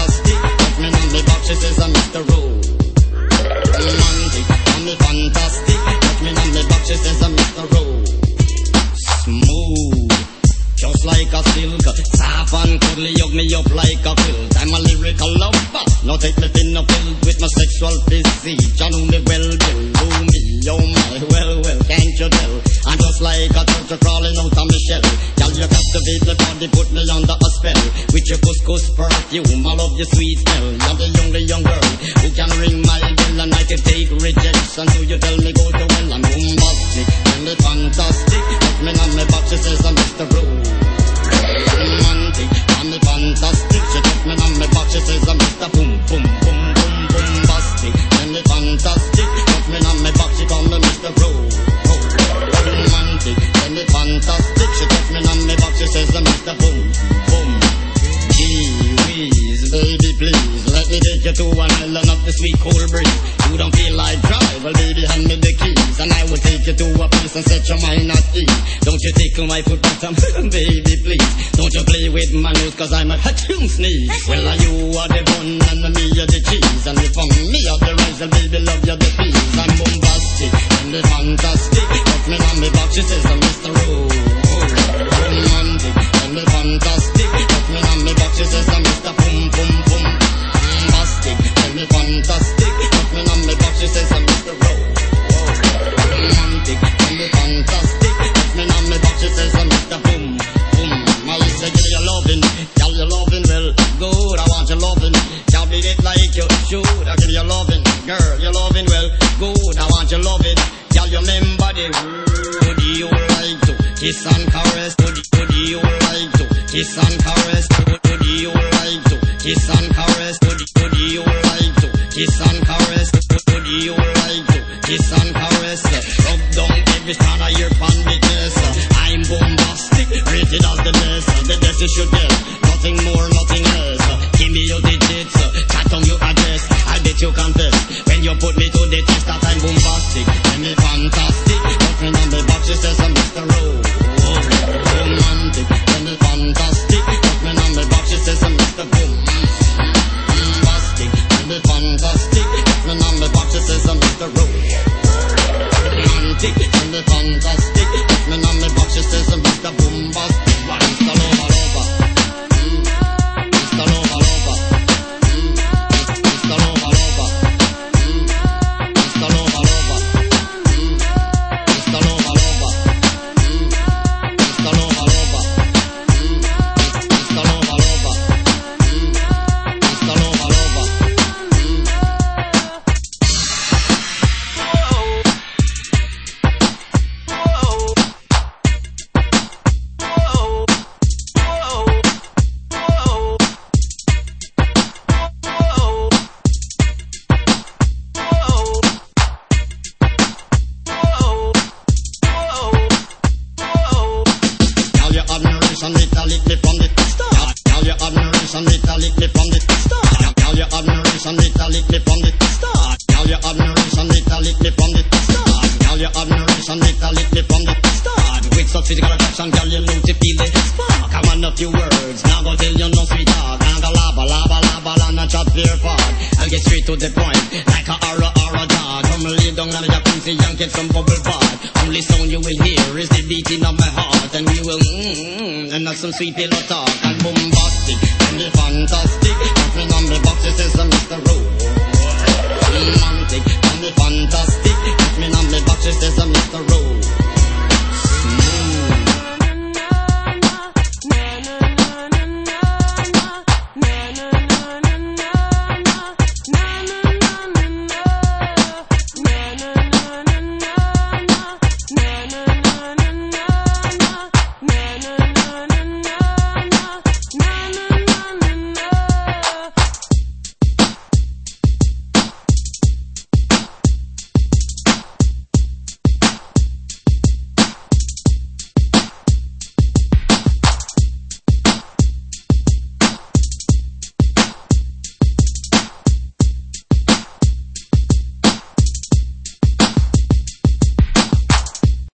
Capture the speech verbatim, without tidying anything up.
fantastic. Touch me on the back, she says I'm Mister Romantic. On me fantastic. Touch me on the back, she says I'm Mister Smooth, just like a silk. Soft and cuddly, hug me up like a quilt. I'm a lyrical lover. Now take me thin up filled with my sexual physique. You know me well, Bill. Do me, oh my, well, well, can't you tell? I'm just like a turtle crawling out of my shell. Girl, you captivate me body, put me under a spell. With your couscous perfume, I love your sweet smell. You're the only young girl who can ring my bell, and I can take rejection. So you tell me go to well, I'm bombastic and it's fantastic. Touch me on my back, she says I'm Mister Romantic. I'm the fantastic. She touch me on my back, she says I'm Mister Boom, boom, boom, boom, bombastic and it's fantastic. Touch me on my back, she call me Mister Romantic and it's fantastic. She touch me on my back, she says I'm Mister Boom, boom. Gee whiz, baby please, let me take you to an island of the sweet cool breeze. You don't feel like drive, well baby hand me the keys, and I will take you to a place and set your mind at ease. Don't you tickle my foot bottom, baby please. Don't you play with my nose, cause I'm a hatchoon sneeze. Well you are the bun and me are the cheese, and if I'm me are the rice, well baby love you the peas. I'm bombastic and the fantastic. Touch me on me back, she says I'm Mister Romantic and the fantastic. Touch me on me back, she says I'm Mister Boom, boom, boom, bombastic and the fantastic. Touch me on me back, she says I'm Mister Romantic and the fantastic. Touch me on me back, she says I'm Mister Boom, boom. I say, girl, you're loving, girl, you're loving, well, good, I want you loving. Can't beat it like you should. I give you loving, girl, you're loving, well, good, I want you loving. Girl, you remember the would you like to kiss and caress? Would, would you like to kiss and caress? Would, would you like to kiss and caress? Would, would you like to kiss and caress? Would, would you like to kiss and caress? Rub down every strand of your pan because I'm bombastic, rated as the best. The best you should get, nothing more, nothing less. Give me your digits, chat on your address. I bet you confess when you put me to the test that I'm bombastic and me fantastic. Touch me on the back, she says I'm Mister Romantic and me fantastic. Touch me on the back, she says I'm Mister Bombastic and me fantastic. Touch me on the back, she says I'm Mister Romantic and me fantastic. Touch me on the back, she says I'm Mister Bombastic. Mister Lover Lover, Mister Lover Lover, Mister Lover Lover, Mister Lover Lover, Mister Lover Lover, Mister Lover Lover, Mister Lover Lover, Mister Lover Lover. To the point, like a aura aura dog. Come lay down on the jacuzzi and get some bubble bath. Only sound you will hear is the beating of my heart, and we will mmm, and that's some sweet pillow talk and bombastic and the fantastic.